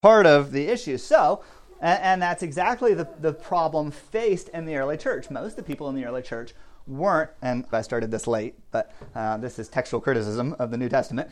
part of the issue. So, and that's exactly the problem faced in the early church. Most of the people in the early church weren't, and I started this late, but this is textual criticism of the New Testament.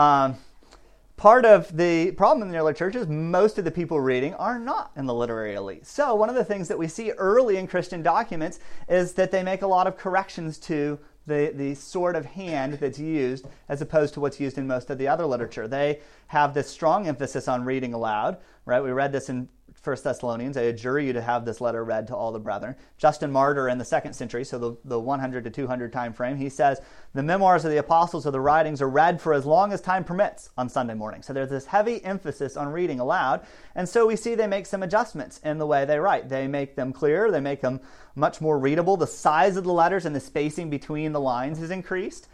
Part of the problem in the early church is most of the people reading are not in the literary elite. So one of the things that we see early in Christian documents is that they make a lot of corrections to the sort of hand that's used as opposed to what's used in most of the other literature. They have this strong emphasis on reading aloud, right? We read this in 1 Thessalonians. I adjure you to have this letter read to all the brethren. Justin Martyr in the 2nd century, so the 100 to 200 time frame, he says, the memoirs of the apostles or the writings are read for as long as time permits on Sunday morning. So there's this heavy emphasis on reading aloud. And so we see they make some adjustments in the way they write. They make them clearer. They make them much more readable. The size of the letters and the spacing between the lines is increased.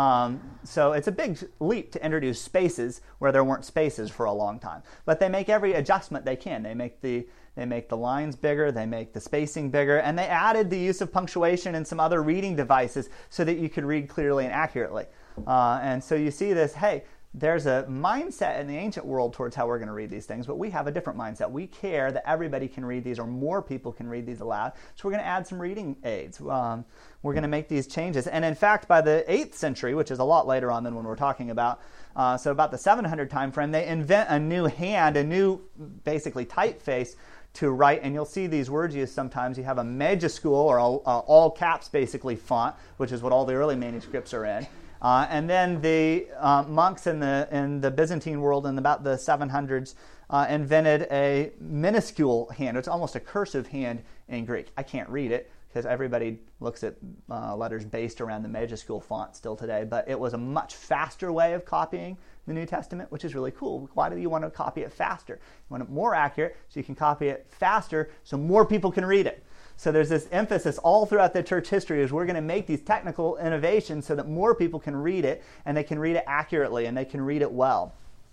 So it's a big leap to introduce spaces where there weren't spaces for a long time. But they make every adjustment they can. They make the lines bigger, they make the spacing bigger, and they added the use of punctuation and some other reading devices so that you could read clearly and accurately. And so you see this, hey, there's a mindset in the ancient world towards how we're going to read these things, but we have a different mindset. We care that everybody can read these or more people can read these aloud, so we're going to add some reading aids. We're going to make these changes. And in fact, by the 8th century, which is a lot later on than when we're talking about, so about the 700 time frame, they invent a new hand, a new basically typeface to write, and you'll see these words used sometimes. You have a majuscule or all caps basically font, which is what all the early manuscripts are in. And then the monks in the Byzantine world in about the 700s invented a minuscule hand. It's almost a cursive hand in Greek. I can't read it because everybody looks at letters based around the majuscule font still today. But it was a much faster way of copying the New Testament, which is really cool. Why do you want to copy it faster? You want it more accurate so you can copy it faster so more people can read it. So there's this emphasis all throughout the church history is we're going to make these technical innovations so that more people can read it, and they can read it accurately, and they can read it well.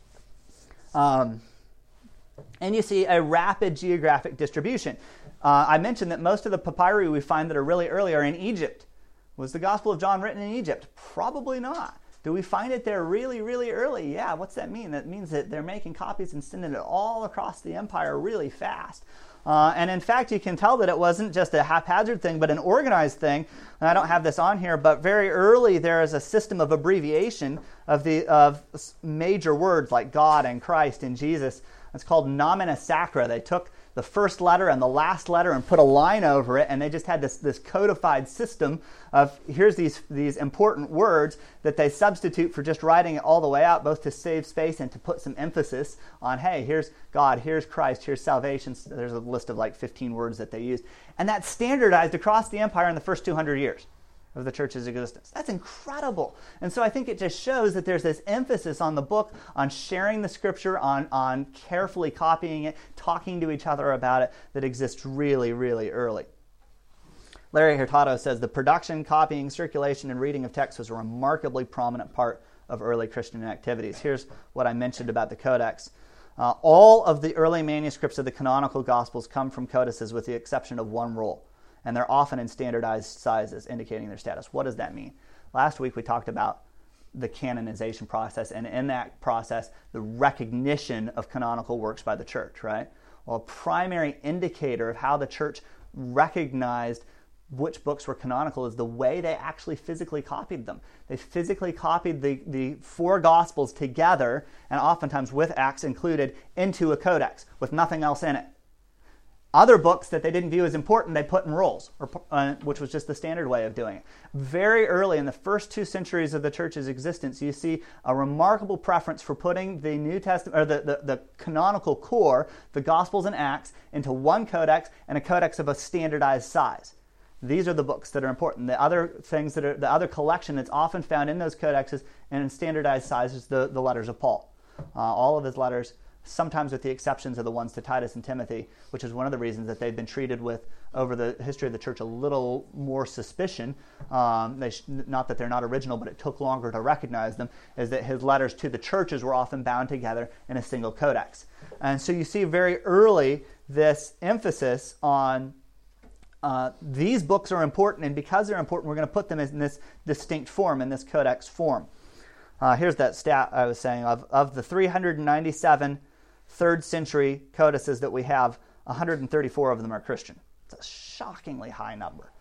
And you see a rapid geographic distribution. I mentioned that most of the papyri we find that are really early are in Egypt. Was the Gospel of John written in Egypt? Probably not. Do we find it there really, really early? Yeah, what's that mean? That means that they're making copies and sending it all across the empire really fast. And in fact, you can tell that it wasn't just a haphazard thing, but an organized thing. And I don't have this on here, but very early there is a system of abbreviation of major words like God and Christ and Jesus. It's called nomina sacra. They took the first letter and the last letter and put a line over it, and they just had this codified system of here's these important words that they substitute for just writing it all the way out, both to save space and to put some emphasis on, hey, here's God, here's Christ, here's salvation. There's a list of like 15 words that they used. And that's standardized across the empire in the first 200 years of the church's existence. That's incredible. And so I think it just shows that there's this emphasis on the book, on sharing the scripture, on carefully copying it, talking to each other about it, that exists really, really early. Larry Hurtado says, the production, copying, circulation, and reading of text was a remarkably prominent part of early Christian activities. Here's what I mentioned about the codex. All of the early manuscripts of the canonical Gospels come from codices with the exception of one roll. And they're often in standardized sizes, indicating their status. What does that mean? Last week we talked about the canonization process, and in that process, the recognition of canonical works by the church, right? Well, a primary indicator of how the church recognized which books were canonical is the way they actually physically copied them. They physically copied the four Gospels together, and oftentimes with Acts included, into a codex with nothing else in it. Other books that they didn't view as important, they put in rolls, which was just the standard way of doing it. Very early in the first 2 centuries of the church's existence, you see a remarkable preference for putting the New Testament, or the canonical core, the Gospels and Acts, into one codex, and a codex of a standardized size. These are the books that are important. The other things the other collection that's often found in those codexes and in standardized sizes, the letters of Paul. All of his letters, sometimes with the exceptions of the ones to Titus and Timothy, which is one of the reasons that they've been treated with, over the history of the church, a little more suspicion. Not that they're not original, but it took longer to recognize them, is that his letters to the churches were often bound together in a single codex. And so you see very early this emphasis on these books are important, and because they're important, we're going to put them in this distinct form, in this codex form. Here's that stat I was saying. Of the 397 3rd century codices that we have, 134 of them are Christian. It's a shockingly high number.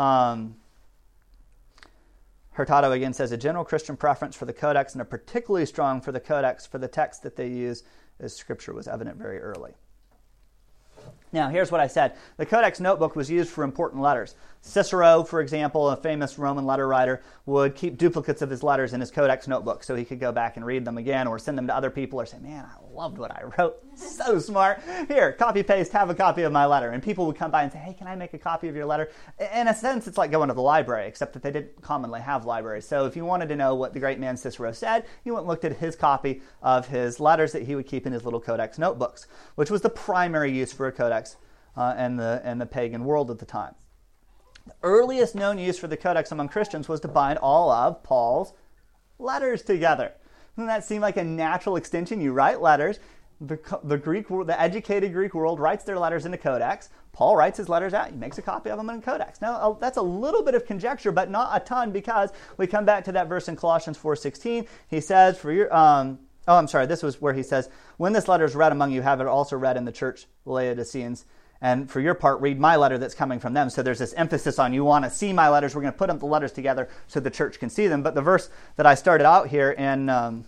Hurtado again says, a general Christian preference for the codex, and a particularly strong for the codex for the text that they use as Scripture was evident very early. Now, here's what I said. The Codex Notebook was used for important letters. Cicero, for example, a famous Roman letter writer, would keep duplicates of his letters in his Codex Notebook so he could go back and read them again or send them to other people or say, man, I loved what I wrote. So smart. Here, copy, paste, have a copy of my letter. And people would come by and say, hey, can I make a copy of your letter? In a sense, it's like going to the library, except that they didn't commonly have libraries. So if you wanted to know what the great man Cicero said, you went and looked at his copy of his letters that he would keep in his little Codex Notebooks, which was the primary use for a codex in the pagan world at the time. The earliest known use for the codex among Christians was to bind all of Paul's letters together. Doesn't that seem like a natural extension? You write letters. The educated Greek world writes their letters in a codex. Paul writes his letters out. He makes a copy of them in a codex. Now, that's a little bit of conjecture, but not a ton, because we come back to that verse in Colossians 4:16. He says, this was where he says, when this letter is read among you, have it also read in the church, Laodiceans. And for your part, read my letter that's coming from them. So there's this emphasis on you want to see my letters. We're going to put the letters together so the church can see them. But the verse that I started out here in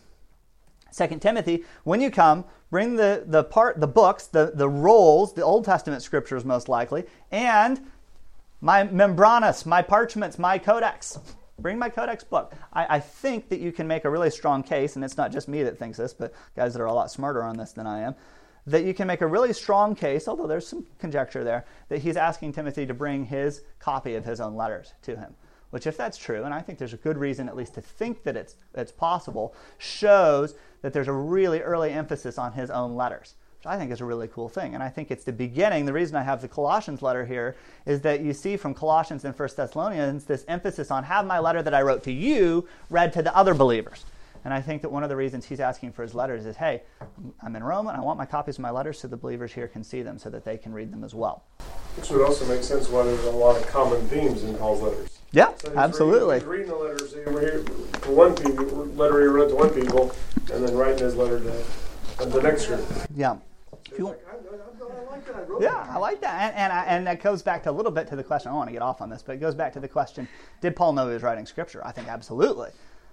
2 Timothy, when you come, bring the books, the rolls, the Old Testament scriptures most likely, and my membranus, my parchments, my codex. Bring my codex book. I think that you can make a really strong case, and it's not just me that thinks this, but guys that are a lot smarter on this than I am, that you can make a really strong case, although there's some conjecture there, that he's asking Timothy to bring his copy of his own letters to him. Which, if that's true, and I think there's a good reason at least to think that it's possible, shows that there's a really early emphasis on his own letters, which I think is a really cool thing. And I think it's the beginning. The reason I have the Colossians letter here is that you see from Colossians and 1 Thessalonians this emphasis on have my letter that I wrote to you read to the other believers. And I think that one of the reasons he's asking for his letters is, hey, I'm in Rome and I want my copies of my letters so the believers here can see them so that they can read them as well. Which would also make sense why there's a lot of common themes in Paul's letters. Yeah, so absolutely. He's reading the letters for one people, letter he wrote to one people, and then writing his letter to the next group. Yeah. So I like that. I wrote I like that. And that goes back to a little bit to the question. I don't want to get off on this, but it goes back to the question, did Paul know he was writing Scripture? I think absolutely.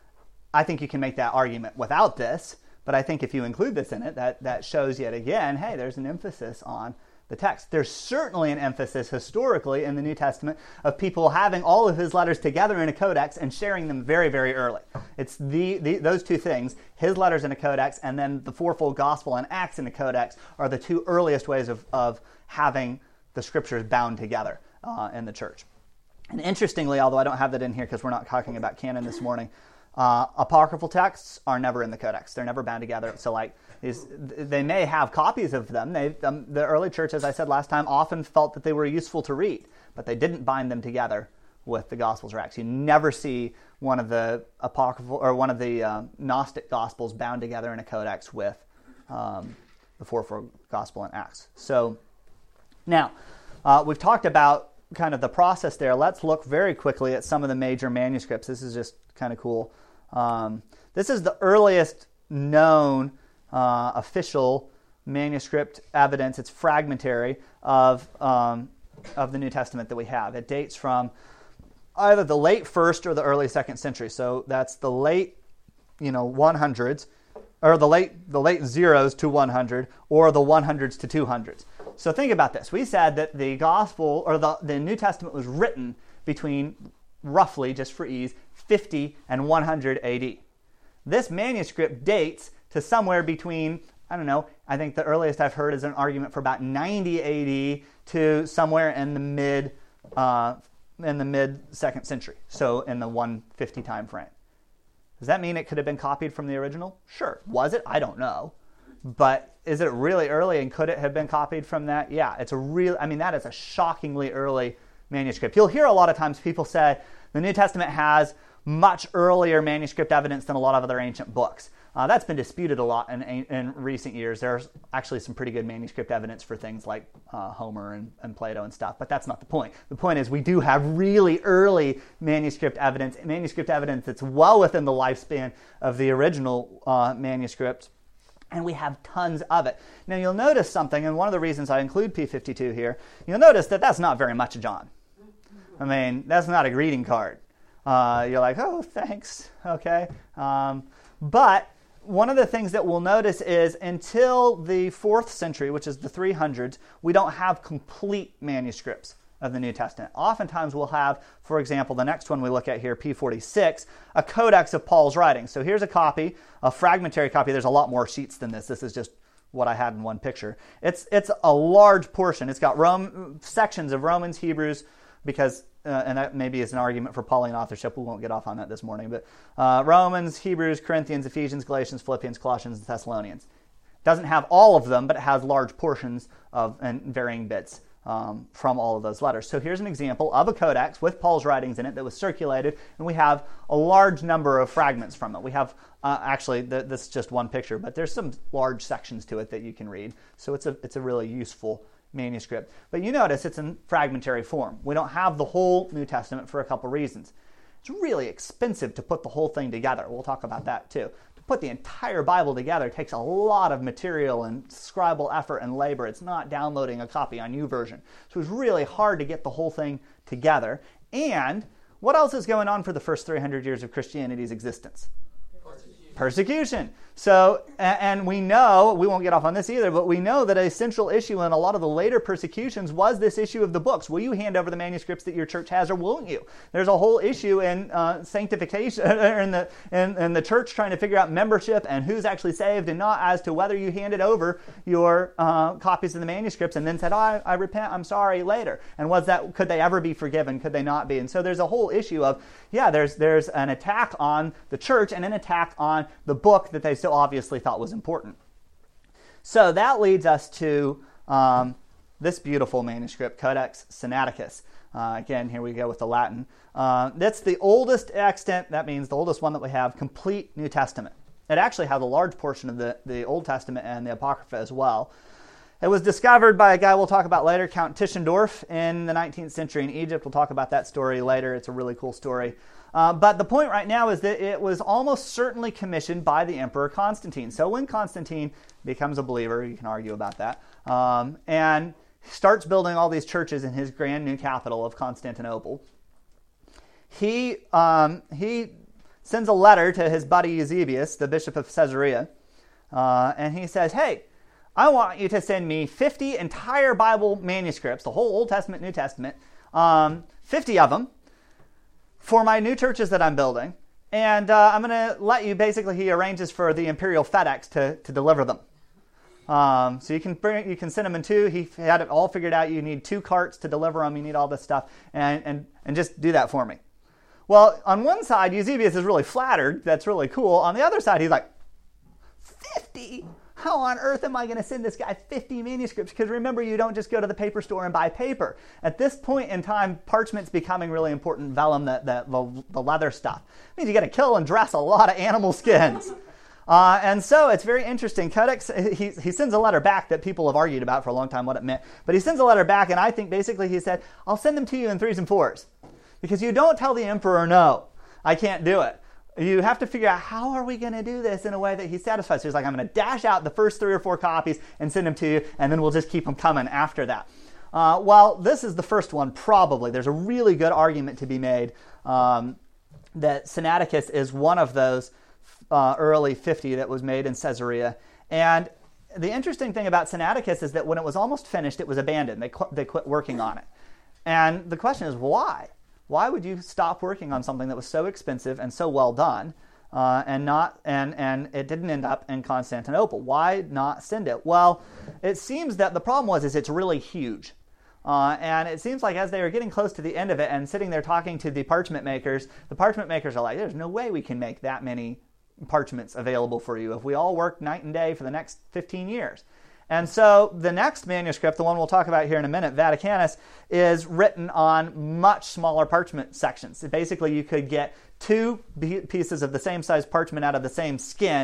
I think you can make that argument without this, but I think if you include this in it, that shows yet again, hey, there's an emphasis on the text. There's certainly an emphasis historically in the New Testament of people having all of his letters together in a codex and sharing them very, very early. It's those two things, his letters in a codex and then the fourfold gospel and Acts in a codex, are the two earliest ways of having the scriptures bound together in the church. And interestingly, although I don't have that in here because we're not talking about canon this morning, apocryphal texts are never in the codex. They're never bound together. So they may have copies of them. The early church, as I said last time, often felt that they were useful to read, but they didn't bind them together with the Gospels or Acts. You never see one of the apocryphal or one of the Gnostic Gospels bound together in a codex with the fourfold Gospel and Acts. So now, we've talked about kind of the process there. Let's look very quickly at some of the major manuscripts. This is just kind of cool. This is the earliest known official manuscript evidence. It's fragmentary of the New Testament that we have. It dates from either the late 1st or the early 2nd century. So that's the late 100s, or the late zeros to 100, or the 100s to 200s. So think about this. We said that the Gospel or the New Testament was written between, roughly, just for ease, 50 and 100 AD. This manuscript dates to somewhere between, I don't know, I think the earliest I've heard is an argument for about 90 AD to somewhere in the mid 2nd century, so in the 150 time frame. Does that mean it could have been copied from the original? Sure. Was it? I don't know. But is it really early, and could it have been copied from that? Yeah, that is a shockingly early manuscript. You'll hear a lot of times people say the New Testament has much earlier manuscript evidence than a lot of other ancient books. That's been disputed a lot in recent years. There's actually some pretty good manuscript evidence for things like Homer and Plato and stuff, but that's not the point. The point is we do have really early manuscript evidence that's well within the lifespan of the original manuscript. And we have tons of it. Now you'll notice something, and one of the reasons I include P52 here, you'll notice that that's not very much John. I mean, that's not a greeting card. You're like, oh, thanks, okay. But one of the things that we'll notice is until the 4th century, which is the 300s, we don't have complete manuscripts of the New Testament. Oftentimes we'll have, for example, the next one we look at here, P46, a codex of Paul's writings. So here's a copy, a fragmentary copy. There's a lot more sheets than this. This is just what I had in one picture. It's a large portion. It's got sections of Romans, Hebrews, because, and that maybe is an argument for Pauline authorship. We won't get off on that this morning. But Romans, Hebrews, Corinthians, Ephesians, Galatians, Philippians, Colossians, and Thessalonians. Doesn't have all of them, but it has large portions of and varying bits from all of those letters. So here's an example of a codex with Paul's writings in it that was circulated, and we have a large number of fragments from it. We have, actually, this is just one picture, but there's some large sections to it that you can read. So it's a really useful manuscript. But you notice it's in fragmentary form. We don't have the whole New Testament for a couple reasons. It's really expensive to put the whole thing together. We'll talk about that too. Put the entire Bible together takes a lot of material and scribal effort and labor. It's not downloading a copy on YouVersion. So it's really hard to get the whole thing together. And what else is going on for the first 300 years of Christianity's existence? Persecution. So, and we know, we won't get off on this either, but we know that a central issue in a lot of the later persecutions was this issue of the books. Will you hand over the manuscripts that your church has or won't you? There's a whole issue in sanctification, in the church trying to figure out membership and who's actually saved and not as to whether you handed over your copies of the manuscripts and then said, oh, I repent, I'm sorry, later. And could they ever be forgiven? Could they not be? And so there's a whole issue of, there's an attack on the church and an attack on the book that they so obviously thought was important. So that leads us to this beautiful manuscript, Codex Sinaiticus. Again, here we go with the Latin. That's the oldest extant, that means the oldest one that we have, complete New Testament. It actually has a large portion of the Old Testament and the Apocrypha as well. It was discovered by a guy we'll talk about later, Count Tischendorf, in the 19th century in Egypt. We'll talk about that story later. It's a really cool story. But the point right now is that it was almost certainly commissioned by the Emperor Constantine. So when Constantine becomes a believer, you can argue about that, and starts building all these churches in his grand new capital of Constantinople, he sends a letter to his buddy Eusebius, the bishop of Caesarea, and he says, hey, I want you to send me 50 entire Bible manuscripts, the whole Old Testament, New Testament, 50 of them, for my new churches that I'm building. And I'm going to let you, basically, he arranges for the imperial FedEx to deliver them. So you can send them in two. He had it all figured out. You need 2 carts to deliver them. You need all this stuff. And just do that for me. Well, on one side, Eusebius is really flattered. That's really cool. On the other side, he's like, 50? How on earth am I going to send this guy 50 manuscripts? Because remember, you don't just go to the paper store and buy paper. At this point in time, parchment's becoming really important. Vellum, the leather stuff. It means you got to kill and dress a lot of animal skins. And so it's very interesting. Codex, he sends a letter back that people have argued about for a long time what it meant. But he sends a letter back, and I think basically he said, I'll send them to you in 3s and 4s. Because you don't tell the emperor, no, I can't do it. You have to figure out, how are we going to do this in a way that he's satisfied? So he's like, I'm going to dash out the first 3 or 4 copies and send them to you, and then we'll just keep them coming after that. Well, this is the first one, probably. There's a really good argument to be made that Sinaiticus is one of those early 50 that was made in Caesarea. And the interesting thing about Sinaiticus is that when it was almost finished, it was abandoned. They quit working on it. And the question is, why? Why would you stop working on something that was so expensive and so well done, and it didn't end up in Constantinople? Why not send it? Well, it seems that the problem was it's really huge, and it seems like as they were getting close to the end of it and sitting there talking to the parchment makers are like, "There's no way we can make that many parchments available for you if we all work night and day for the next 15 years." And so the next manuscript, the one we'll talk about here in a minute, Vaticanus, is written on much smaller parchment sections. Basically, you could get 2 pieces of the same size parchment out of the same skin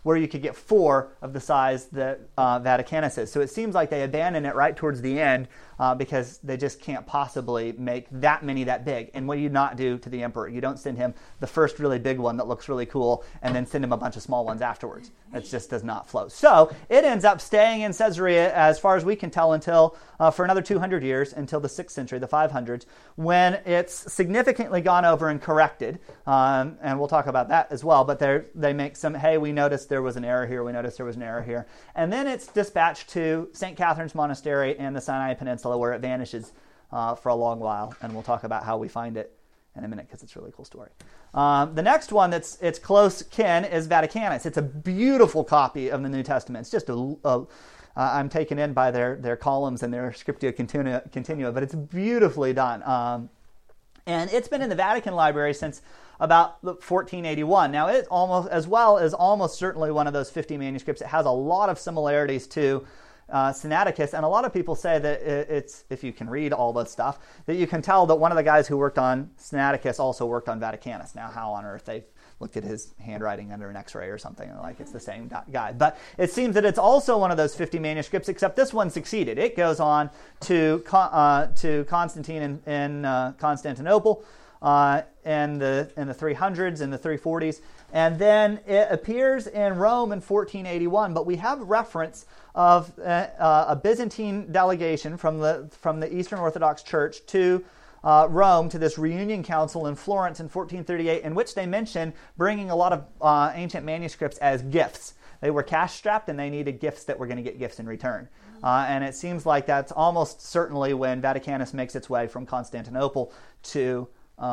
where you could get 4 of the size that Vaticanus is. So it seems like they abandon it right towards the end because they just can't possibly make that many that big. And what do you not do to the emperor? You don't send him the first really big one that looks really cool and then send him a bunch of small ones afterwards. It just does not flow. So it ends up staying in Caesarea, as far as we can tell, until for another 200 years, until the 6th century, the 500s, when it's significantly gone over and corrected. And we'll talk about that as well. But they make some, hey, we noticed there was an error here, we noticed there was an error here. And then it's dispatched to St. Catherine's Monastery in the Sinai Peninsula, where it vanishes for a long while. And we'll talk about how we find it in a minute, because it's a really cool story. The next one that's it's close kin is Vaticanus. It's a beautiful copy of the New Testament. It's just I'm taken in by their columns and their Scriptio Continua, but it's beautifully done. And it's been in the Vatican Library since about 1481. Now, it almost certainly one of those 50 manuscripts. It has a lot of similarities to Sinaiticus, and a lot of people say that it's, if you can read all this stuff, that you can tell that one of the guys who worked on Sinaiticus also worked on Vaticanus. Now, how on earth they looked at his handwriting under an x-ray or something, and like it's the same guy. But it seems that it's also one of those 50 manuscripts, except this one succeeded. It goes on to Constantine in Constantinople in the 300s and the 340s, and then it appears in Rome in 1481. But we have reference of a Byzantine delegation from the Eastern Orthodox Church to Rome, to this reunion council in Florence in 1438, in which they mention bringing a lot of ancient manuscripts as gifts. They were cash-strapped, and they needed gifts that were going to get gifts in return. And it seems like that's almost certainly when Vaticanus makes its way from Constantinople to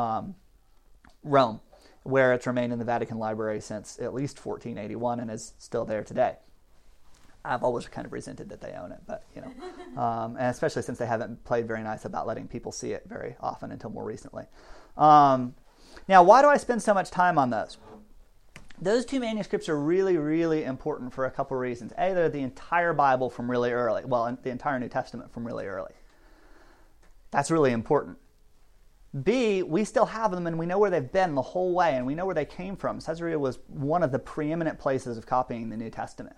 Rome, where it's remained in the Vatican Library since at least 1481 and is still there today. I've always kind of resented that they own it, but, and especially since they haven't played very nice about letting people see it very often until more recently. Now, why do I spend so much time on those? Those 2 manuscripts are really, really important for a couple reasons. A, they're the entire Bible from really early. Well, the entire New Testament from really early. That's really important. B, we still have them, and we know where they've been the whole way, and we know where they came from. Caesarea was one of the preeminent places of copying the New Testament.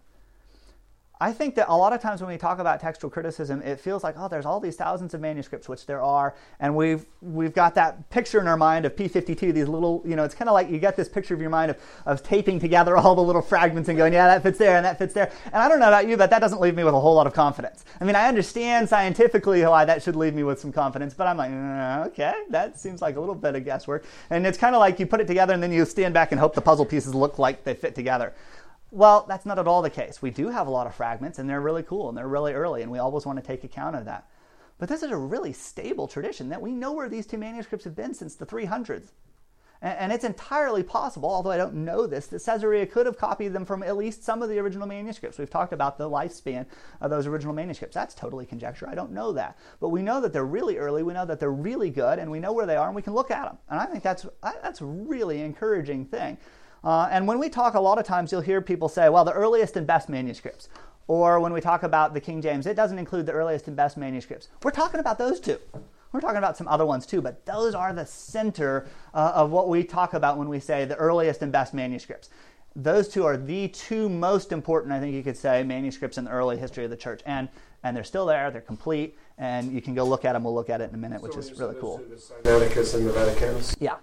I think that a lot of times when we talk about textual criticism, it feels like, oh, there's all these thousands of manuscripts, which there are, and we've got that picture in our mind of P52, these little, it's kind of like you get this picture of your mind of taping together all the little fragments and going, yeah, that fits there and that fits there. And I don't know about you, but that doesn't leave me with a whole lot of confidence. I mean, I understand scientifically why that should leave me with some confidence, but I'm like, okay, that seems like a little bit of guesswork. And it's kind of like you put it together and then you stand back and hope the puzzle pieces look like they fit together. Well, that's not at all the case. We do have a lot of fragments, and they're really cool, and they're really early, and we always want to take account of that. But this is a really stable tradition that we know where these 2 manuscripts have been since the 300s. And it's entirely possible, although I don't know this, that Caesarea could have copied them from at least some of the original manuscripts. We've talked about the lifespan of those original manuscripts. That's totally conjecture. I don't know that. But we know that they're really early, we know that they're really good, and we know where they are, and we can look at them. And I think that's a really encouraging thing. And when we talk, a lot of times you'll hear people say, well, the earliest and best manuscripts. Or when we talk about the King James, it doesn't include the earliest and best manuscripts. We're talking about those 2. We're talking about some other ones too, but those are the center of what we talk about when we say the earliest and best manuscripts. Those 2 are the 2 most important, I think you could say, manuscripts in the early history of the church. And they're still there, they're complete, and you can go look at them. We'll look at it in a minute, which is really cool. The Sinaiticus and the Vaticanus? Yeah.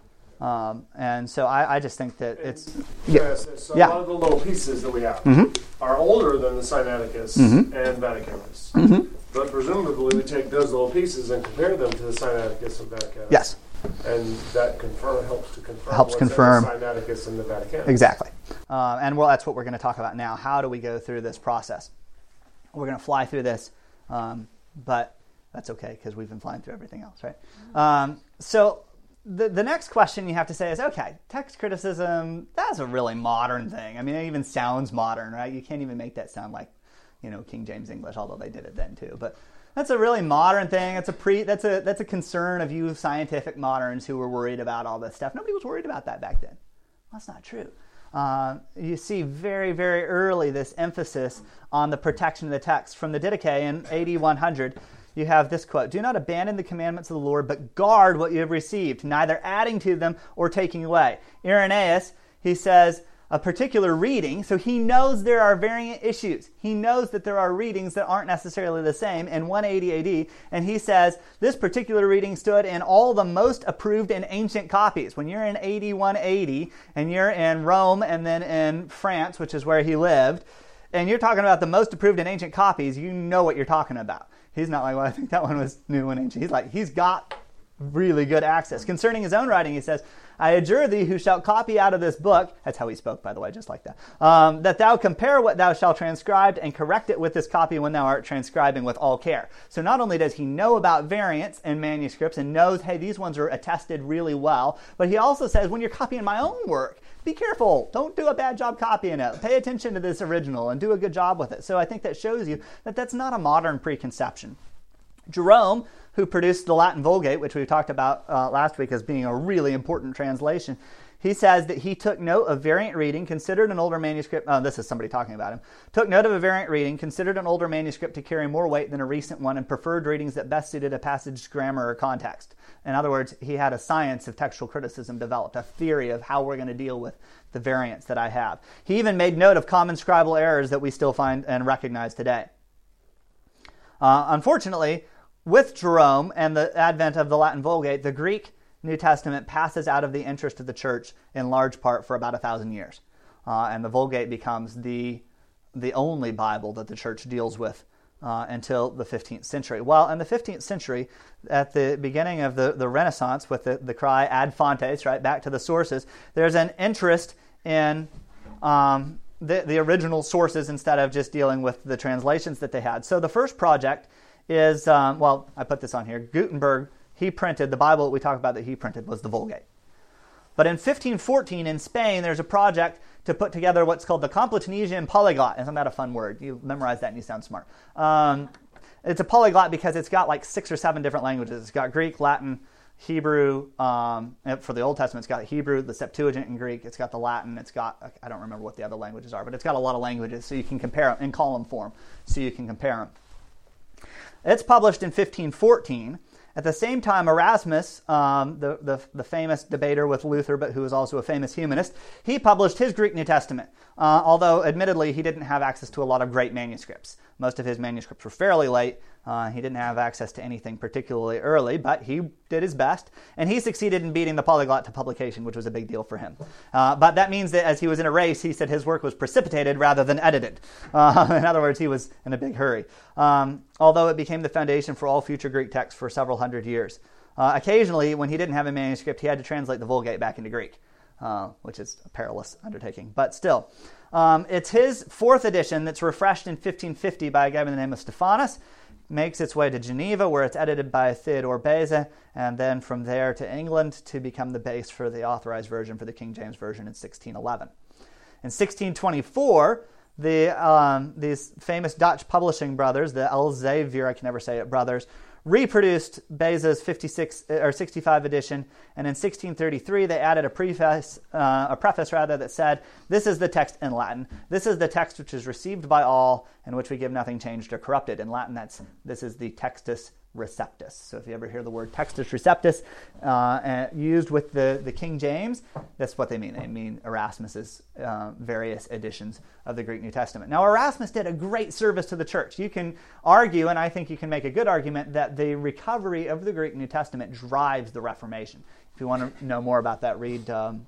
And so I just think that it's... Yes, so a lot of the little pieces that we have are older than the Sinaiticus and Vaticanus. But presumably we take those little pieces and compare them to the Sinaiticus and Vaticanus. Yes. And that helps confirm the Sinaiticus and the Vaticanus. Exactly. And that's what we're going to talk about now. How do we go through this process? We're going to fly through this, but that's okay because we've been flying through everything else, right? So... The next question you have to say is, okay, text criticism, that's a really modern thing. I mean, it even sounds modern, right? You can't even make that sound like, King James English, although they did it then too. But that's a really modern thing. That's a concern of you scientific moderns who were worried about all this stuff. Nobody was worried about that back then. Well, that's not true. You see very, very early this emphasis on the protection of the text. From the Didache in AD 100, you have this quote, "Do not abandon the commandments of the Lord, but guard what you have received, neither adding to them or taking away." Irenaeus, he says, a particular reading, so he knows there are variant issues. He knows that there are readings that aren't necessarily the same in 180 AD, and he says this particular reading stood in all the most approved and ancient copies. When you're in AD 180 and you're in Rome and then in France, which is where he lived, and you're talking about the most approved and ancient copies, you know what you're talking about. He's not like, well, I think that one was new and ancient. He's like, he's got really good access. Concerning his own writing, he says, I adjure thee who shalt copy out of this book, that's how he spoke, by the way, just like that, that thou compare what thou shalt transcribe and correct it with this copy when thou art transcribing with all care. So not only does he know about variants in manuscripts and knows, hey, these ones are attested really well, but he also says, when you're copying my own work, be careful. Don't do a bad job copying it. Pay attention to this original and do a good job with it. So I think that shows you that that's not a modern preconception. Jerome, who produced the Latin Vulgate, which we talked about last week as being a really important translation, he says that he took note of variant reading, considered an older manuscript, this is somebody talking about him, took note of a variant reading, considered an older manuscript to carry more weight than a recent one, and preferred readings that best suited a passage's grammar or context. In other words, he had a science of textual criticism developed, a theory of how we're going to deal with the variants that I have. He even made note of common scribal errors that we still find and recognize today. Unfortunately, with Jerome and the advent of the Latin Vulgate, the Greek New Testament passes out of the interest of the church in large part for about 1,000 years. And the Vulgate becomes the only Bible that the church deals with until the 15th century. Well, in the 15th century, at the beginning of the Renaissance, with the cry ad fontes, right, back to the sources, there's an interest in the original sources instead of just dealing with the translations that they had. So the first project is, I put this on here, Gutenberg, he printed, the Bible that we talk about that he printed was the Vulgate. But in 1514 in Spain, there's a project to put together what's called the Complutensian Polyglot. Isn't that a fun word? You memorize that and you sound smart. It's a polyglot because it's got like 6 or 7 different languages. It's got Greek, Latin, Hebrew. For the Old Testament, it's got Hebrew, the Septuagint in Greek. It's got the Latin. It's got, I don't remember what the other languages are, but it's got a lot of languages so you can compare them in column form so you can compare them. It's published in 1514. At the same time, Erasmus, the famous debater with Luther, but who was also a famous humanist, he published his Greek New Testament, although admittedly he didn't have access to a lot of great manuscripts. Most of his manuscripts were fairly late. He didn't have access to anything particularly early, but he did his best, and he succeeded in beating the polyglot to publication, which was a big deal for him. But that means that as he was in a race, he said his work was precipitated rather than edited. In other words, he was in a big hurry. Although it became the foundation for all future Greek texts for several hundred years. Occasionally, when he didn't have a manuscript, he had to translate the Vulgate back into Greek, which is a perilous undertaking. But still, it's his 4th edition that's refreshed in 1550 by a guy by the name of Stephanus, makes its way to Geneva, where it's edited by Theodore Beza, and then from there to England to become the base for the authorized version for the King James Version in 1611. In 1624, these famous Dutch publishing brothers, the Elsevier, I can never say it, brothers, reproduced Beza's 65 edition, and in 1633 they added a preface that said, "This is the text in Latin. This is the text which is received by all, and which we give nothing changed or corrupted." In Latin, this is the Textus Receptus. So if you ever hear the word Textus Receptus used with the King James, that's what they mean. They mean Erasmus's various editions of the Greek New Testament. Now, Erasmus did a great service to the church. You can argue, and I think you can make a good argument, that the recovery of the Greek New Testament drives the Reformation. If you want to know more about that, read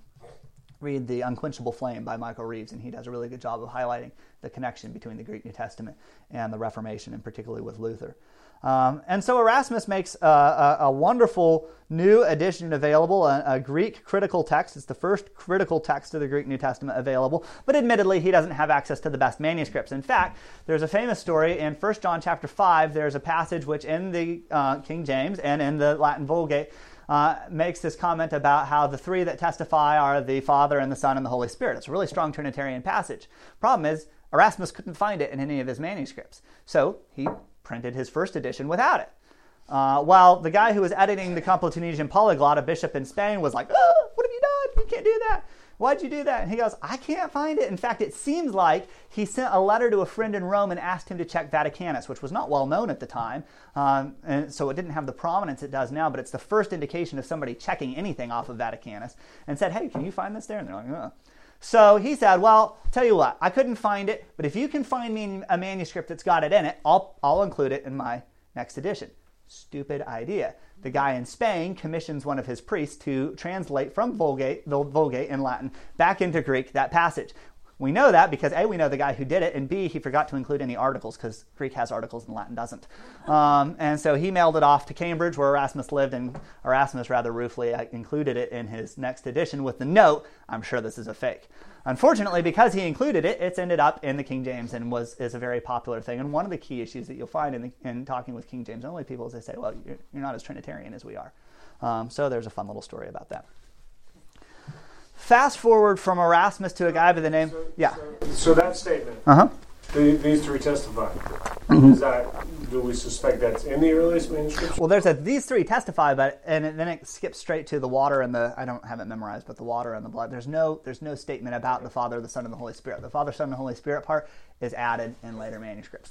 The Unquenchable Flame by Michael Reeves, and he does a really good job of highlighting the connection between the Greek New Testament and the Reformation, and particularly with Luther. And so Erasmus makes a wonderful new edition available, a Greek critical text. It's the first critical text of the Greek New Testament available, but admittedly he doesn't have access to the best manuscripts. In fact, there's a famous story in 1 John chapter 5. There's a passage which in the King James and in the Latin Vulgate makes this comment about how the 3 that testify are the Father and the Son and the Holy Spirit. It's a really strong Trinitarian passage. Problem is, Erasmus couldn't find it in any of his manuscripts. So he printed his first edition without it. While the guy who was editing the Complutensian Polyglot, a bishop in Spain, was like, "Oh, what have you done? You can't do that. Why'd you do that?" And he goes, "I can't find it." In fact, it seems like he sent a letter to a friend in Rome and asked him to check Vaticanus, which was not well known at the time. And so it didn't have the prominence it does now, but it's the first indication of somebody checking anything off of Vaticanus, and said, "Hey, can you find this there?" And they're like, "Oh." So he said, well, tell you what, I couldn't find it, but if you can find me a manuscript that's got it in it, I'll include it in my next edition. Stupid idea. The guy in Spain commissions one of his priests to translate from the Vulgate in Latin back into Greek that passage. We know that because A, we know the guy who did it, and B, he forgot to include any articles because Greek has articles and Latin doesn't. And so he mailed it off to Cambridge where Erasmus lived, and Erasmus rather ruefully included it in his next edition with the note, I'm sure this is a fake. Unfortunately, because he included it, it's ended up in the King James and is a very popular thing. And one of the key issues that you'll find in talking with King James only people is they say, well, you're not as Trinitarian as we are. So there's a fun little story about that. Fast forward from Erasmus to a guy by the name... So that statement, these three testify. Do we suspect that's in the earliest manuscripts? Well, there's these three testify, and then it skips straight to the water and I don't have it memorized, but the water and the blood. There's no statement about the Father, the Son, and the Holy Spirit. The Father, Son, and the Holy Spirit part is added in later manuscripts.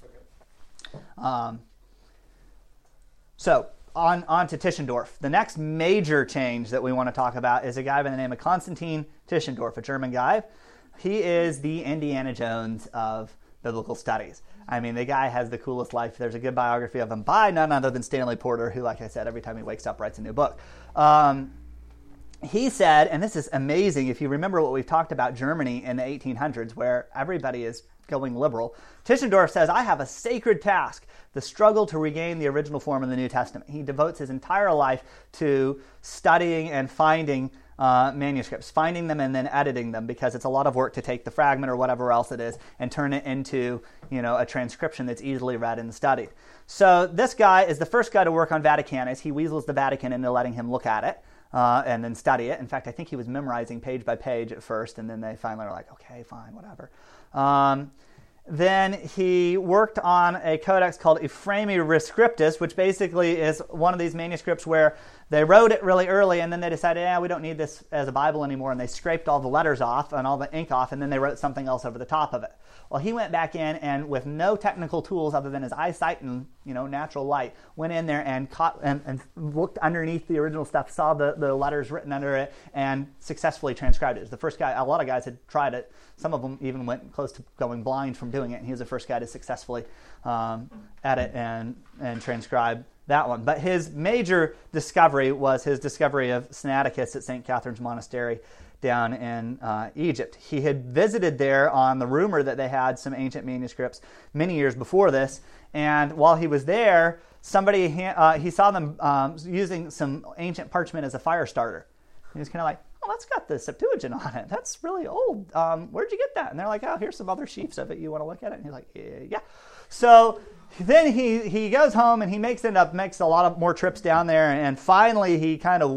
So... On to Tischendorf. The next major change that we want to talk about is a guy by the name of Konstantin Tischendorf, a German guy. He is the Indiana Jones of biblical studies. I mean, the guy has the coolest life. There's a good biography of him by none other than Stanley Porter, who, like I said, every time he wakes up writes a new book. He said, and this is amazing, if you remember what we've talked about Germany in the 1800s, where everybody is going liberal, Tischendorf says, I have a sacred task, the struggle to regain the original form of the New Testament. He devotes his entire life to studying and finding manuscripts, finding them and then editing them, because it's a lot of work to take the fragment or whatever else it is and turn it into, a transcription that's easily read and studied. So this guy is the first guy to work on Vaticanus. He weasels the Vatican into letting him look at it. And then study it. In fact, I think he was memorizing page by page at first, and then they finally were like, okay, fine, whatever. Then he worked on a codex called Ephraemi Rescriptus, which basically is one of these manuscripts where they wrote it really early, and then they decided, we don't need this as a Bible anymore, and they scraped all the letters off and all the ink off, and then they wrote something else over the top of it. Well, he went back in and with no technical tools other than his eyesight and natural light, went in there and caught and looked underneath the original stuff, saw the letters written under it, and successfully transcribed it. He was the first guy. A lot of guys had tried it. Some of them even went close to going blind from doing it, and he was the first guy to successfully edit and transcribe that one. But his major discovery was his discovery of Sinaiticus at St. Catherine's Monastery down in Egypt. He had visited there on the rumor that they had some ancient manuscripts many years before this, and while he was there, he saw them using some ancient parchment as a fire starter. He was kind of like, oh, that's got the Septuagint on it. That's really old. Where'd you get that? And they're like, oh, here's some other sheafs of it. You want to look at it? And he's like, yeah. So then he goes home and he makes a lot of more trips down there, and finally he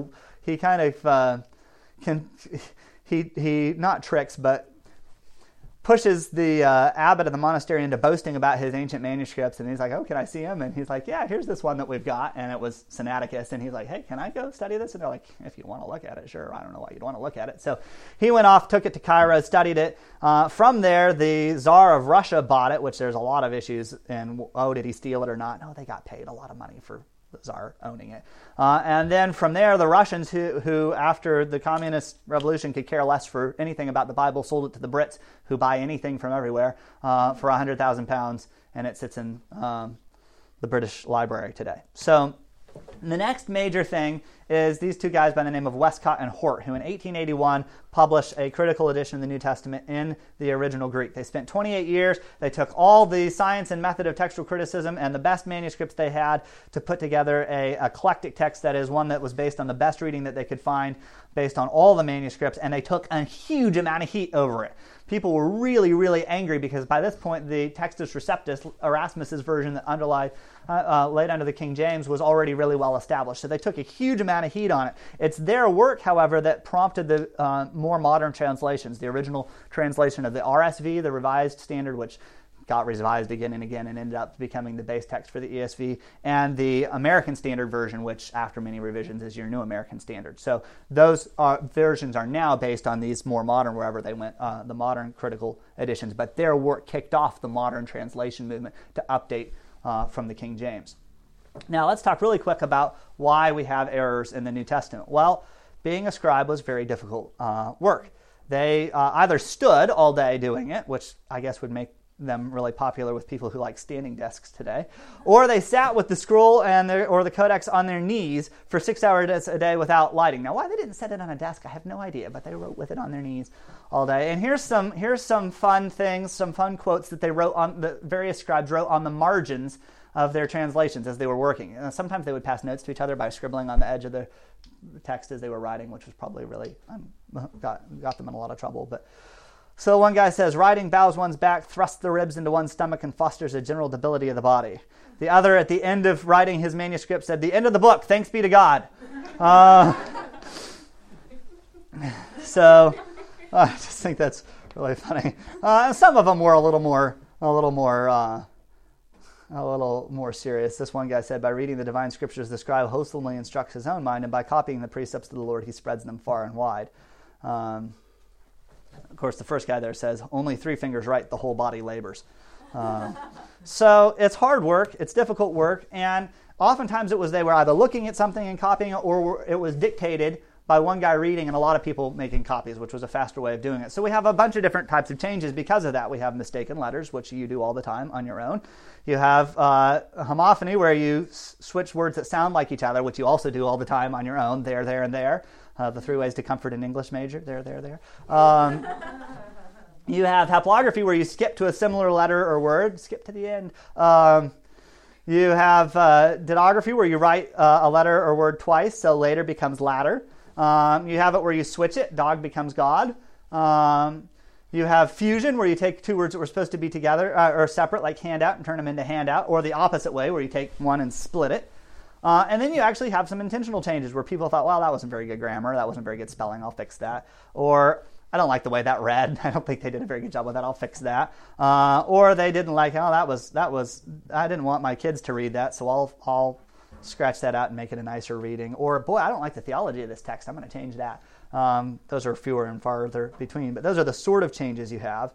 not tricks, but pushes the abbot of the monastery into boasting about his ancient manuscripts, and he's like, oh, can I see him? And he's like, yeah, here's this one that we've got, and it was Sinaiticus, and he's like, hey, can I go study this? And they're like, if you want to look at it, sure. I don't know why you'd want to look at it. So he went off, took it to Cairo, studied it. From there, the Tsar of Russia bought it, which there's a lot of issues, and did he steal it or not? No, they got paid a lot of money for the Tsar owning it. And then from there, the Russians, who after the communist revolution could care less for anything about the Bible, sold it to the Brits, who buy anything from everywhere for £100,000, and it sits in the British Library today. So the next major thing is these two guys by the name of Westcott and Hort, who in 1881 published a critical edition of the New Testament in the original Greek. They spent 28 years. They took all the science and method of textual criticism and the best manuscripts they had to put together a eclectic text, that is, one that was based on the best reading that they could find based on all the manuscripts, and they took a huge amount of heat over it. People were really, really angry because by this point the Textus Receptus, Erasmus's version that laid under the King James, was already really well established. So they took a huge amount of heat on it. It's their work, however, that prompted the more modern translations. The original translation of the RSV, the Revised Standard, which got revised again and again and ended up becoming the base text for the ESV, and the American Standard Version, which after many revisions is your New American Standard. So those versions are now based on these more modern, wherever they went, the modern critical editions. But their work kicked off the modern translation movement to update from the King James. Now let's talk really quick about why we have errors in the New Testament. Well, being a scribe was very difficult work. They either stood all day doing it, which I guess would make them really popular with people who like standing desks today, or they sat with the scroll or the codex on their knees for 6 hours a day without lighting. Now, why they didn't set it on a desk, I have no idea, but they wrote with it on their knees all day. And here's some fun things, some fun quotes that the various scribes wrote on the margins of their translations as they were working. Sometimes they would pass notes to each other by scribbling on the edge of the text as they were writing, which was probably really got them in a lot of trouble. But so one guy says, writing bows one's back, thrusts the ribs into one's stomach, and fosters a general debility of the body. The other, at the end of writing his manuscript, said, the end of the book, thanks be to God. So I just think that's really funny. Some of them were a little more serious. This one guy said, by reading the divine scriptures, the scribe wholesomely instructs his own mind, and by copying the precepts of the Lord, he spreads them far and wide. Of course, the first guy there says, only 3 fingers right, the whole body labors. So it's hard work, it's difficult work, and oftentimes they were either looking at something and copying it, or it was dictated by one guy reading and a lot of people making copies, which was a faster way of doing it. So we have a bunch of different types of changes because of that. We have mistaken letters, which you do all the time on your own. You have homophony, where you switch words that sound like each other, which you also do all the time on your own, there, and there. The 3 ways to comfort an English major, there. You have haplography, where you skip to a similar letter or word, skip to the end. You have didography, where you write a letter or word twice, so later becomes latter. You have it where you switch it, dog becomes God. You have fusion, where you take 2 words that were supposed to be together or separate, like handout, and turn them into handout, or the opposite way, where you take one and split it. And then you actually have some intentional changes where people thought, well, that wasn't very good grammar, that wasn't very good spelling, I'll fix that. Or, I don't like the way that read, I don't think they did a very good job with that, I'll fix that. Or they didn't like, I didn't want my kids to read that, so I'll scratch that out and make it a nicer reading. Or, boy, I don't like the theology of this text, I'm going to change that. Those are fewer and farther between, but those are the sort of changes you have.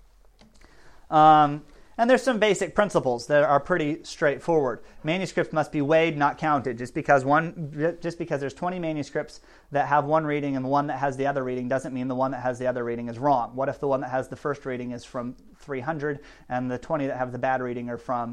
And there's some basic principles that are pretty straightforward. Manuscripts must be weighed, not counted. Just because there's 20 manuscripts that have one reading and the one that has the other reading doesn't mean the one that has the other reading is wrong. What if the one that has the first reading is from 300 and the 20 that have the bad reading are from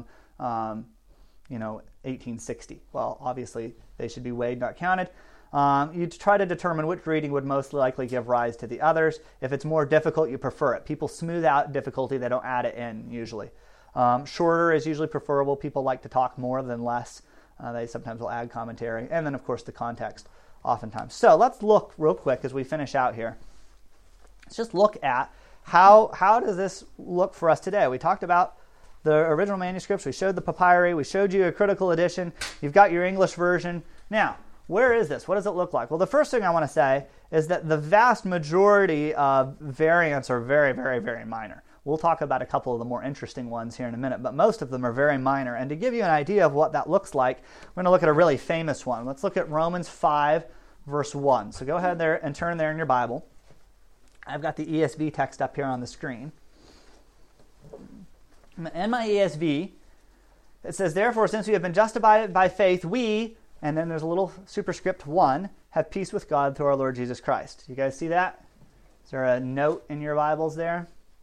1860? Well, obviously they should be weighed, not counted. You try to determine which reading would most likely give rise to the others. If it's more difficult, you prefer it. People smooth out difficulty, they don't add it in usually. Shorter is usually preferable. People like to talk more than less. They sometimes will add commentary. And then, of course, the context oftentimes. So let's look real quick as we finish out here. Let's just look at how does this look for us today. We talked about the original manuscripts. We showed the papyri. We showed you a critical edition. You've got your English version. Now, where is this? What does it look like? Well, the first thing I want to say is that the vast majority of variants are very, very, very minor. We'll talk about a couple of the more interesting ones here in a minute, but most of them are very minor. And to give you an idea of what that looks like, we're going to look at a really famous one. Let's look at Romans 5, verse 1. So go ahead there and turn there in your Bible. I've got the ESV text up here on the screen. In my ESV, it says, therefore, since we have been justified by faith, we... and then there's a little superscript 1, have peace with God through our Lord Jesus Christ. You guys see that? Is there a note in your Bibles there?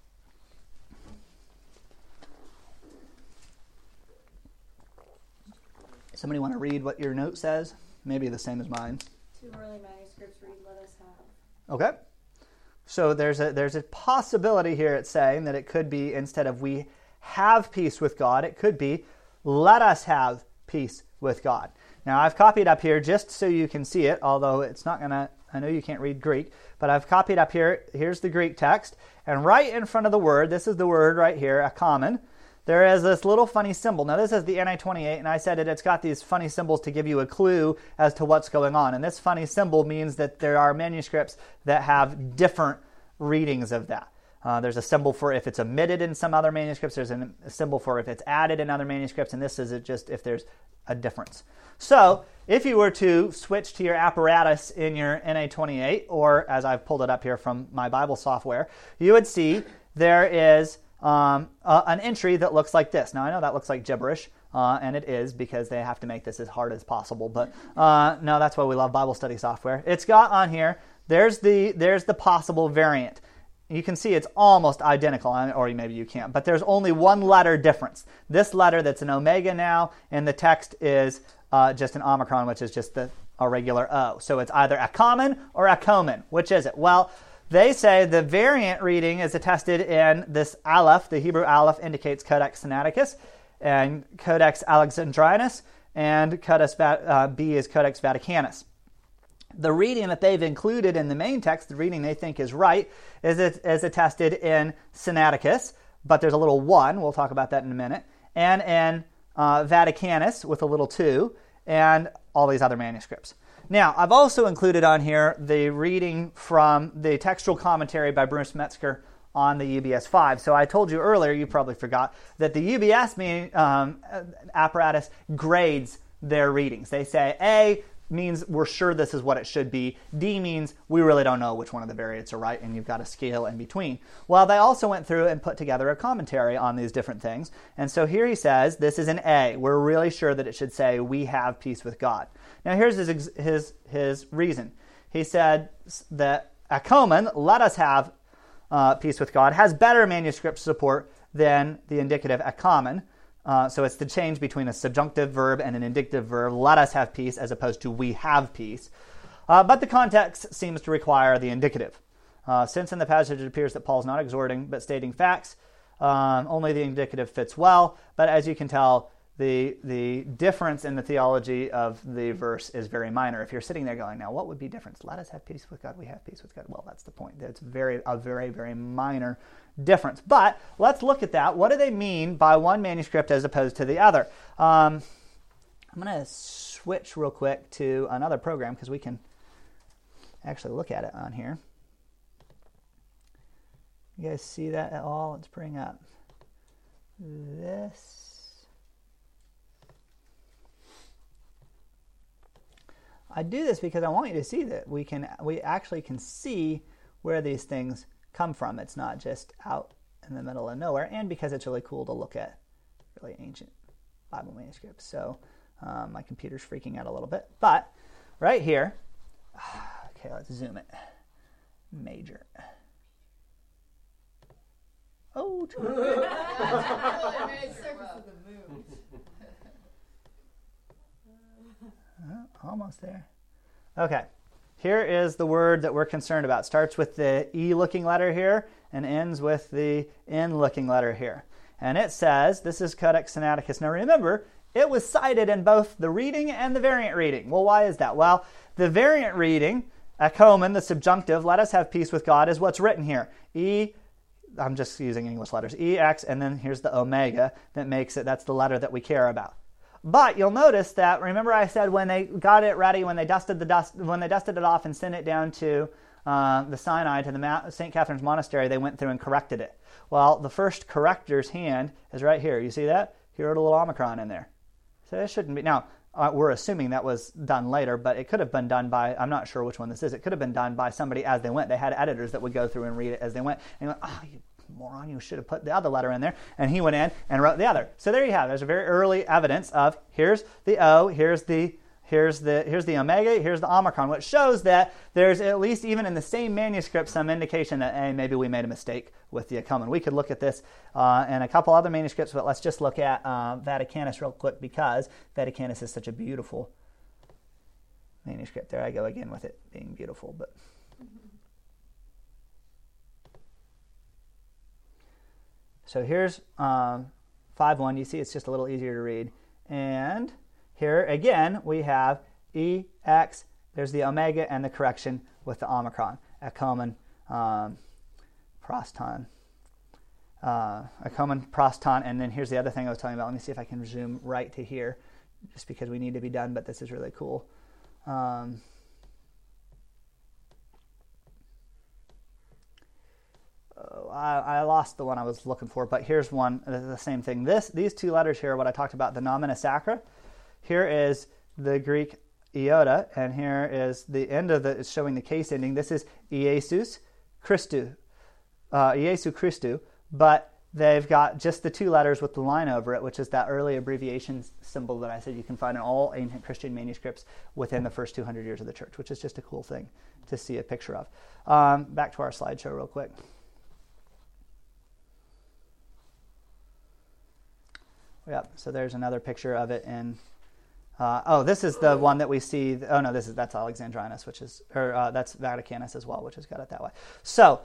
Somebody want to read what your note says? Maybe the same as mine. 2 early manuscripts read, let us have. Okay. So there's a possibility here it's saying that it could be, instead of we have peace with God, it could be let us have peace with God. Now, I've copied up here just so you can see it, although it's not going to, I know you can't read Greek, but I've copied up here, here's the Greek text, and right in front of the word, this is the word right here, akamen, there is this little funny symbol. Now, this is the NI-28, and I said it's got these funny symbols to give you a clue as to what's going on, and this funny symbol means that there are manuscripts that have different readings of that. There's a symbol for if it's omitted in some other manuscripts, there's a symbol for if it's added in other manuscripts, and this is just if there's a difference. So, if you were to switch to your apparatus in your NA28, or as I've pulled it up here from my Bible software, you would see there is an entry that looks like this. Now, I know that looks like gibberish, and it is because they have to make this as hard as possible. But no, that's why we love Bible study software. It's got on here, there's the possible variant. You can see it's almost identical, or maybe you can't, but there's only one letter difference. This letter that's an omega now in the text is just an omicron, which is just a regular O. So it's either achamen or achomen. Which is it? Well, they say the variant reading is attested in this aleph. The Hebrew aleph indicates Codex Sinaiticus and Codex Alexandrinus, and Codex B is Codex Vaticanus. The reading that they've included in the main text, the reading they think is right, is attested in Sinaiticus, but there's a little 1, we'll talk about that in a minute, and in Vaticanus with a little 2, and all these other manuscripts. Now, I've also included on here the reading from the textual commentary by Bruce Metzger on the UBS 5. So I told you earlier, you probably forgot, that the UBS apparatus grades their readings. They say A means we're sure this is what it should be. D means we really don't know which one of the variants are right, and you've got a scale in between. Well, they also went through and put together a commentary on these different things. And so here he says, this is an A. We're really sure that it should say, we have peace with God. Now here's his reason. He said that achomen, let us have peace with God, has better manuscript support than the indicative achamen. So it's the change between a subjunctive verb and an indicative verb, let us have peace, as opposed to we have peace. But the context seems to require the indicative. Since in the passage it appears that Paul's not exhorting but stating facts, only the indicative fits well. But as you can tell, the difference in the theology of the verse is very minor. If you're sitting there going, now what would be difference? Let us have peace with God, we have peace with God. Well, that's the point. It's a very, very minor difference. But let's look at that. What do they mean by one manuscript as opposed to the other? I'm going to switch real quick to another program because we can actually look at it on here. You guys see that at all? Let's bring up this. I do this because I want you to see that we actually can see where these things come from. It's not just out in the middle of nowhere, and because it's really cool to look at really ancient Bible manuscripts. So my computer's freaking out a little bit, but right here, okay, let's zoom it. Major. Oh, almost there. Okay. Here is the word that we're concerned about. Starts with the E-looking letter here and ends with the N-looking letter here. And it says, this is Codex Sinaiticus. Now remember, it was cited in both the reading and the variant reading. Well, why is that? Well, the variant reading, achomen, the subjunctive, let us have peace with God, is what's written here. I'm just using English letters. EX, and then here's the omega that makes it, that's the letter that we care about. But you'll notice that, remember I said when they got it ready, when they dusted it off and sent it down to the Sinai, to the St. Catherine's Monastery, they went through and corrected it. Well, the first corrector's hand is right here. You see that? He wrote a little omicron in there. So it shouldn't be. Now, we're assuming that was done later, but it could have been done by, I'm not sure which one this is, it could have been done by somebody as they went. They had editors that would go through and read it as they went. And went, you moron, you should have put the other letter in there. And he went in and wrote the other. So there you have it. There's a very early evidence of here's the O, here's the omega, here's the omicron, which shows that there's at least even in the same manuscript some indication that maybe we made a mistake with the achomen. We could look at this in a couple other manuscripts, but let's just look at Vaticanus real quick because Vaticanus is such a beautiful manuscript. There I go again with it being beautiful, but. So here's 5.1. You see it's just a little easier to read. And here again we have EX. There's the omega and the correction with the omicron. Achomen, proston. Achomen, proston. And then here's the other thing I was telling you about. Let me see if I can zoom right to here just because we need to be done, but this is really cool. I lost the one I was looking for, but here's one, the same thing. These two letters here are what I talked about, the nomina sacra. Here is the Greek iota, and here is the end of it's showing the case ending. This is Iesus Christou, Iesu Christou, but they've got just the two letters with the line over it, which is that early abbreviation symbol that I said you can find in all ancient Christian manuscripts within the first 200 years of the church, which is just a cool thing to see a picture of. Back to our slideshow real quick. Yep, so there's another picture of it in... this is the one that we see. Oh no, that's Alexandrinus, that's Vaticanus as well, which has got it that way. So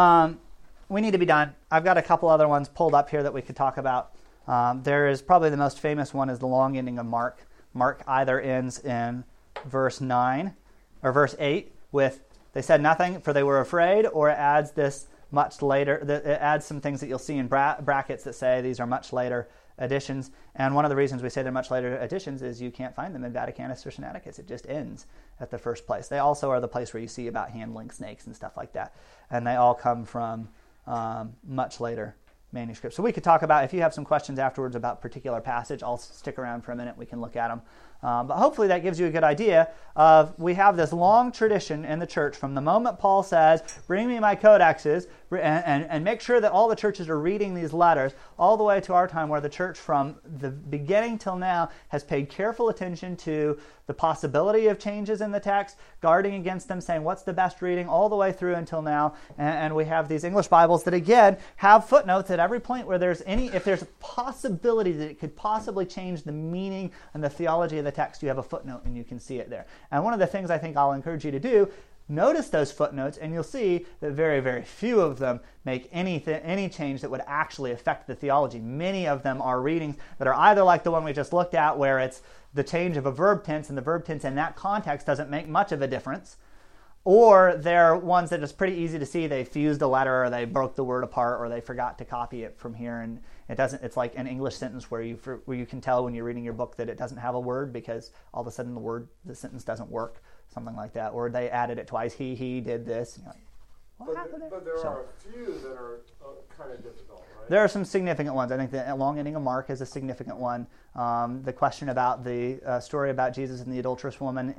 we need to be done. I've got a couple other ones pulled up here that we could talk about. There is probably the most famous one is the long ending of Mark. Mark either ends in verse 9 or verse 8 with "they said nothing, for they were afraid," or it adds this much later. It adds some things that you'll see in brackets that say these are much later additions, and one of the reasons we say they're much later additions is you can't find them in Vaticanus or Sinaiticus. It just ends at the first place. They also are the place where you see about handling snakes and stuff like that, and they all come from much later manuscripts. So we could talk about, if you have some questions afterwards about particular passage, I'll stick around for a minute, we can look at them. But hopefully that gives you a good idea of, we have this long tradition in the church from the moment Paul says, "Bring me my codexes," and make sure that all the churches are reading these letters, all the way to our time where the church from the beginning till now has paid careful attention to the possibility of changes in the text, guarding against them, saying what's the best reading, all the way through until now. And we have these English Bibles that, again, have footnotes at every point where if there's a possibility that it could possibly change the meaning and the theology of the text, you have a footnote and you can see it there. And one of the things I think I'll encourage you to do, notice those footnotes, and you'll see that very, very few of them make any change that would actually affect the theology. Many of them are readings that are either like the one we just looked at, where it's the change of a verb tense, and the verb tense in that context doesn't make much of a difference, or they're ones that it's pretty easy to see they fused a letter, or they broke the word apart, or they forgot to copy it from here, and it doesn't. It's like an English sentence where you can tell when you're reading your book that it doesn't have a word because all of a sudden the sentence doesn't work, something like that, or they added it twice. He did this. And you're like, what happened there? But there are a few that are kind of difficult, right? There are some significant ones. I think the long ending of Mark is a significant one. The question about the story about Jesus and the adulterous woman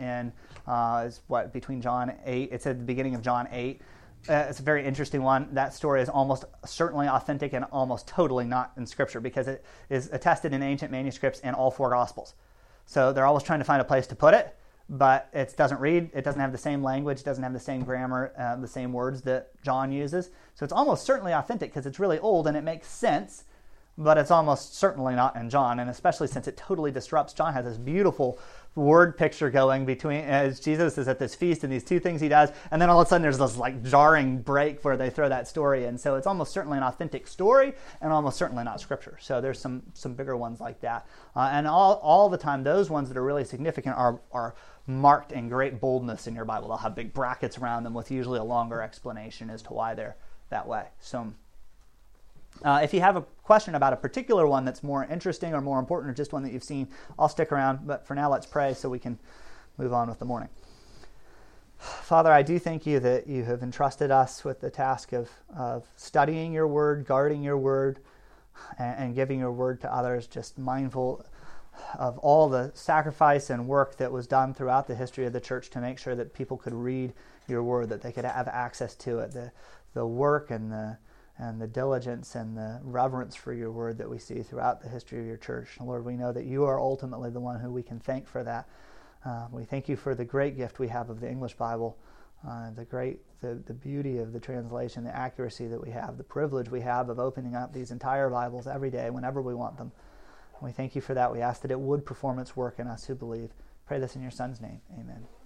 is between John 8. It's at the beginning of John 8. It's a very interesting one. That story is almost certainly authentic and almost totally not in Scripture, because it is attested in ancient manuscripts in all four Gospels. So they're always trying to find a place to put it, but it doesn't read. It doesn't have the same language, doesn't have the same grammar, the same words that John uses. So it's almost certainly authentic because it's really old and it makes sense, but it's almost certainly not in John, and especially since it totally disrupts. John has this beautiful word picture going between as Jesus is at this feast and these two things he does, and then all of a sudden there's this like jarring break where they throw that story in. So it's almost certainly an authentic story and almost certainly not Scripture. So there's some bigger ones like that, and all the time those ones that are really significant are marked in great boldness in your Bible. They'll have big brackets around them with usually a longer explanation as to why they're that way. So if you have a question about a particular one that's more interesting or more important, or just one that you've seen, I'll stick around. But for now, let's pray so we can move on with the morning. Father, I do thank you that you have entrusted us with the task of studying your word, guarding your word, and giving your word to others, just mindful of all the sacrifice and work that was done throughout the history of the church to make sure that people could read your word, that they could have access to it. The work and the diligence and the reverence for your word that we see throughout the history of your church. Lord, we know that you are ultimately the one who we can thank for that. We thank you for the great gift we have of the English Bible, the beauty of the translation, the accuracy that we have, the privilege we have of opening up these entire Bibles every day whenever we want them. We thank you for that. We ask that it would perform its work in us who believe. Pray this in your Son's name. Amen.